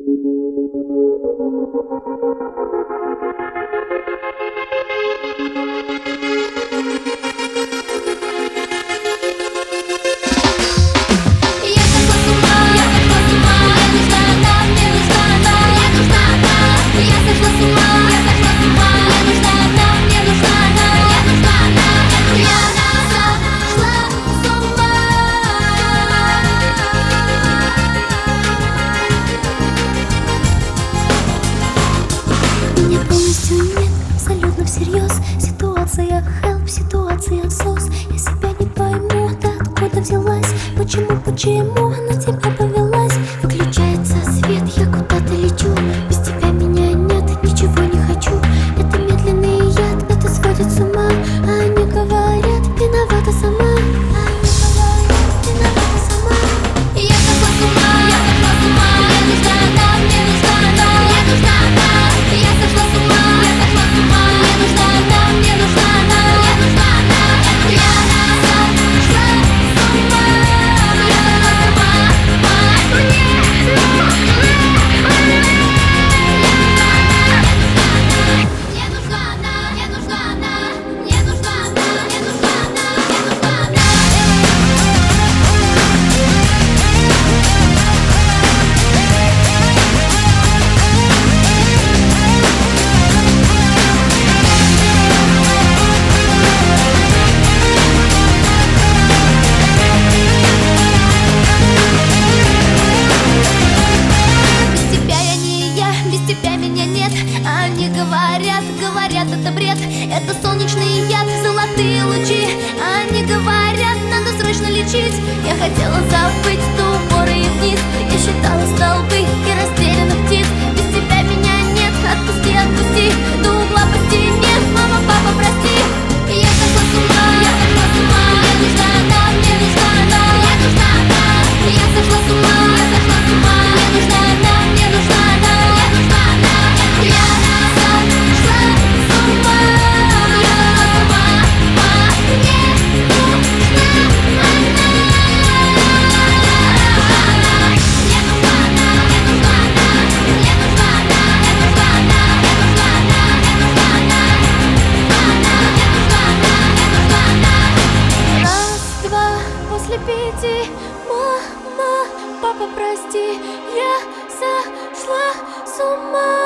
Всерьез. Ситуация help, ситуация сос. Я себя не пойму, ты откуда взялась? Почему на тебя повелась? Выключается свет, я куда-то лечу. Без тебя меня нет, ничего не хочу. Это медленный яд, это сводит с ума. А они говорят, виновата сама. Я сошла с ума, мне нужна она, мне нужна она, мне нужна она. Я сошла с ума, мне нужна она, мне нужна она, мне нужна она. Я сошла с ума, мне нужна она, мне нужна она, мне нужна она, мне нужна она, мне нужна она. Они говорят, это бред. Это солнечный яд, золотые лучи. Они говорят, надо срочно лечить. Я хотела забыть до упора и вниз. Я считала столбы и растерянных птиц. Без тебя меня нет, отпусти, отпусти. До угла по стене, мама, папа, прости. Я сошла с ума, мне нужна она, мне нужна она, мне нужна она. Я сошла с ума, мне нужна она, мне нужна она, мне нужна она. Я после 5, мама, папа, прости, я сошла с ума.